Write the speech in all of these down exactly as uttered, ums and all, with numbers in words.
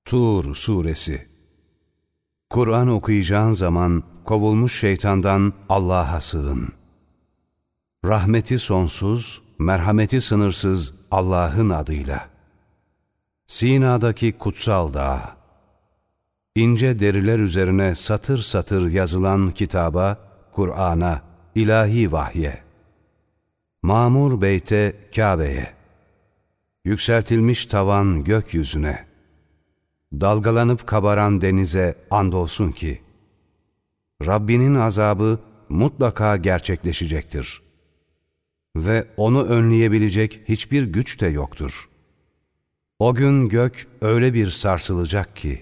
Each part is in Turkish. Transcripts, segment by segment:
Tur Suresi. Kur'an okuyacağın zaman kovulmuş şeytandan Allah'a sığın. Rahmeti sonsuz, merhameti sınırsız Allah'ın adıyla. Sina'daki kutsal dağ. İnce deriler üzerine satır satır yazılan kitaba, Kur'an'a, ilahi vahye. Mamur beyte, Kabe'ye. Yükseltilmiş tavan gökyüzüne. Dalgalanıp kabaran denize andolsun ki, Rabbinin azabı mutlaka gerçekleşecektir. Ve onu önleyebilecek hiçbir güç de yoktur. O gün gök öyle bir sarsılacak ki,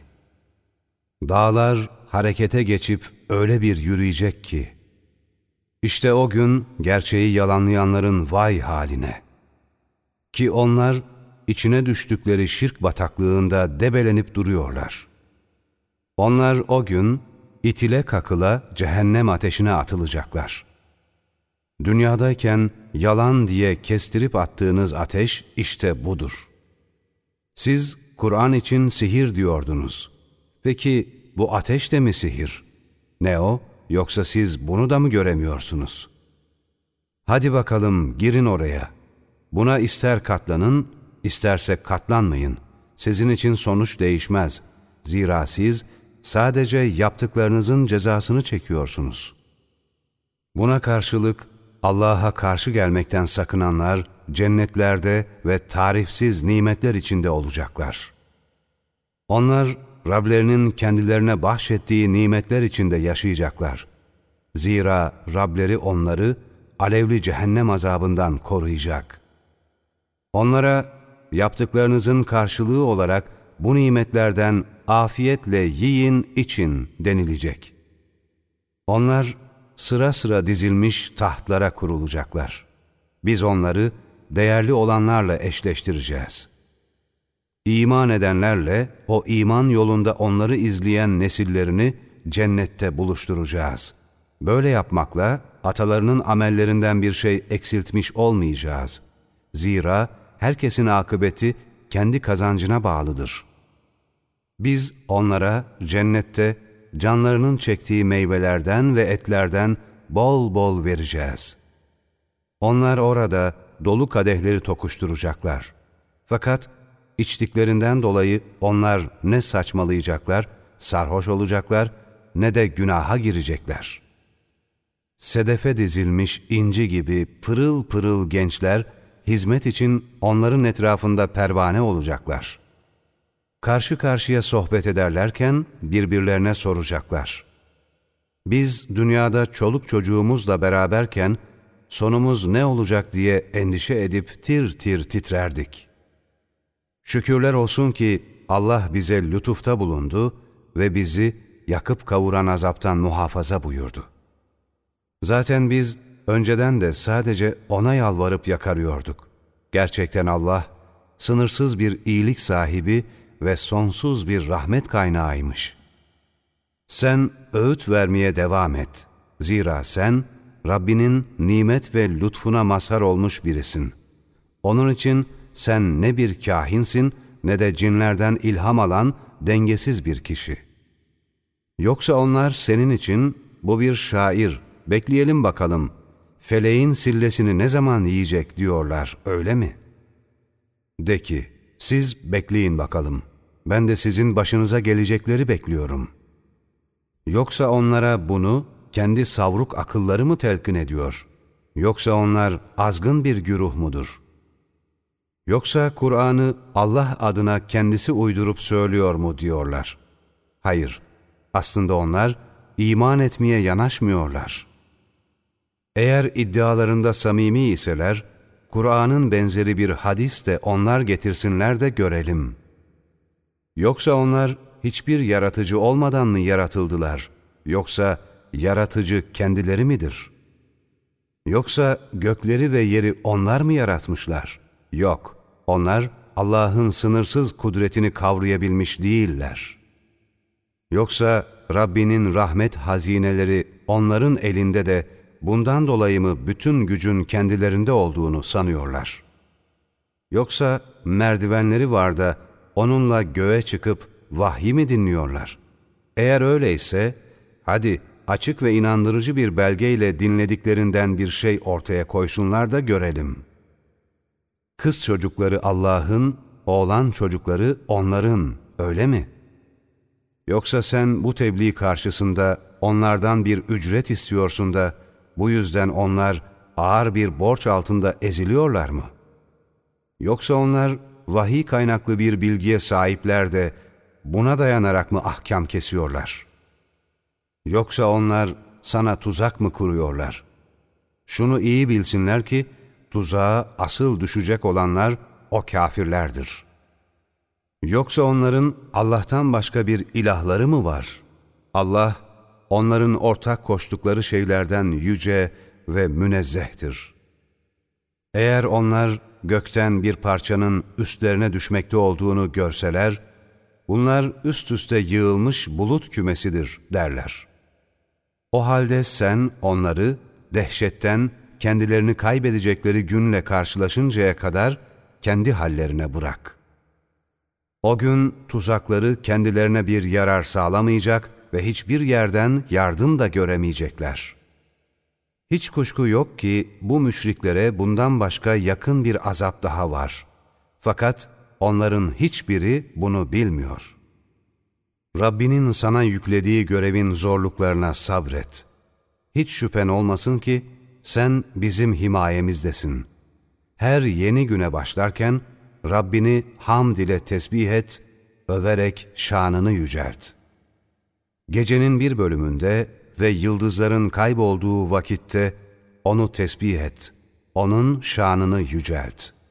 dağlar harekete geçip öyle bir yürüyecek ki, işte o gün gerçeği yalanlayanların vay haline. Ki onlar, içine düştükleri şirk bataklığında debelenip duruyorlar. Onlar o gün itile kakıla cehennem ateşine atılacaklar. Dünyadayken yalan diye kestirip attığınız ateş işte budur. Siz Kur'an için sihir diyordunuz. Peki bu ateş de mi sihir? Ne o? Yoksa siz bunu da mı göremiyorsunuz? Hadi bakalım girin oraya. Buna ister katlanın, İsterse katlanmayın. Sizin için sonuç değişmez. Zira siz sadece yaptıklarınızın cezasını çekiyorsunuz. Buna karşılık Allah'a karşı gelmekten sakınanlar cennetlerde ve tarifsiz nimetler içinde olacaklar. Onlar Rablerinin kendilerine bahşettiği nimetler içinde yaşayacaklar. Zira Rableri onları alevli cehennem azabından koruyacak. Onlara yaptıklarınızın karşılığı olarak bu nimetlerden afiyetle yiyin, için denilecek. Onlar sıra sıra dizilmiş tahtlara kurulacaklar. Biz onları değerli olanlarla eşleştireceğiz. İman edenlerle o iman yolunda onları izleyen nesillerini cennette buluşturacağız. Böyle yapmakla atalarının amellerinden bir şey eksiltmiş olmayacağız. Zira herkesin akıbeti kendi kazancına bağlıdır. Biz onlara cennette canlarının çektiği meyvelerden ve etlerden bol bol vereceğiz. Onlar orada dolu kadehleri tokuşturacaklar. Fakat içtiklerinden dolayı onlar ne saçmalayacaklar, sarhoş olacaklar, ne de günaha girecekler. Sedefe dizilmiş inci gibi pırıl pırıl gençler, hizmet için onların etrafında pervane olacaklar. Karşı karşıya sohbet ederlerken birbirlerine soracaklar. Biz dünyada çoluk çocuğumuzla beraberken sonumuz ne olacak diye endişe edip tir tir titrerdik. Şükürler olsun ki Allah bize lütufta bulundu ve bizi yakıp kavuran azaptan muhafaza buyurdu. Zaten biz önceden de sadece O'na yalvarıp yakarıyorduk. Gerçekten Allah, sınırsız bir iyilik sahibi ve sonsuz bir rahmet kaynağıymış. Sen öğüt vermeye devam et. Zira sen, Rabbinin nimet ve lütfuna mazhar olmuş birisin. Onun için sen ne bir kahinsin, ne de cinlerden ilham alan dengesiz bir kişi. Yoksa onlar senin için, bu bir şair, bekleyelim bakalım, feleğin sillesini ne zaman yiyecek diyorlar, öyle mi? De ki, siz bekleyin bakalım, ben de sizin başınıza gelecekleri bekliyorum. Yoksa onlara bunu kendi savruk akılları mı telkin ediyor? Yoksa onlar azgın bir güruh mudur? Yoksa Kur'an'ı Allah adına kendisi uydurup söylüyor mu diyorlar? Hayır, aslında onlar iman etmeye yanaşmıyorlar. Eğer iddialarında samimi iseler, Kur'an'ın benzeri bir hadis de onlar getirsinler de görelim. Yoksa onlar hiçbir yaratıcı olmadan mı yaratıldılar? Yoksa yaratıcı kendileri midir? Yoksa gökleri ve yeri onlar mı yaratmışlar? Yok, onlar Allah'ın sınırsız kudretini kavrayabilmiş değiller. Yoksa Rabbinin rahmet hazineleri onların elinde de bundan dolayı mı bütün gücün kendilerinde olduğunu sanıyorlar? Yoksa merdivenleri var da onunla göğe çıkıp vahyi mi dinliyorlar? Eğer öyleyse, hadi açık ve inandırıcı bir belgeyle dinlediklerinden bir şey ortaya koysunlar da görelim. Kız çocukları Allah'ın, oğlan çocukları onların, öyle mi? Yoksa sen bu tebliğ karşısında onlardan bir ücret istiyorsun da, bu yüzden onlar ağır bir borç altında eziliyorlar mı? Yoksa onlar vahiy kaynaklı bir bilgiye sahipler de buna dayanarak mı ahkam kesiyorlar? Yoksa onlar sana tuzak mı kuruyorlar? Şunu iyi bilsinler ki tuzağa asıl düşecek olanlar o kâfirlerdir. Yoksa onların Allah'tan başka bir ilahları mı var? Allah, onların ortak koştukları şeylerden yüce ve münezzehtir. Eğer onlar gökten bir parçanın üstlerine düşmekte olduğunu görseler, bunlar üst üste yığılmış bulut kümesidir derler. O halde sen onları dehşetten kendilerini kaybedecekleri günle karşılaşıncaya kadar kendi hallerine bırak. O gün tuzakları kendilerine bir yarar sağlamayacak ve hiçbir yerden yardım da göremeyecekler. Hiç kuşku yok ki bu müşriklere bundan başka yakın bir azap daha var. Fakat onların hiçbiri bunu bilmiyor. Rabbinin sana yüklediği görevin zorluklarına sabret. Hiç şüphen olmasın ki sen bizim himayemizdesin. Her yeni güne başlarken Rabbini hamd ile tesbih et, överek şanını yücelt. Gecenin bir bölümünde ve yıldızların kaybolduğu vakitte onu tesbih et, onun şanını yücelt.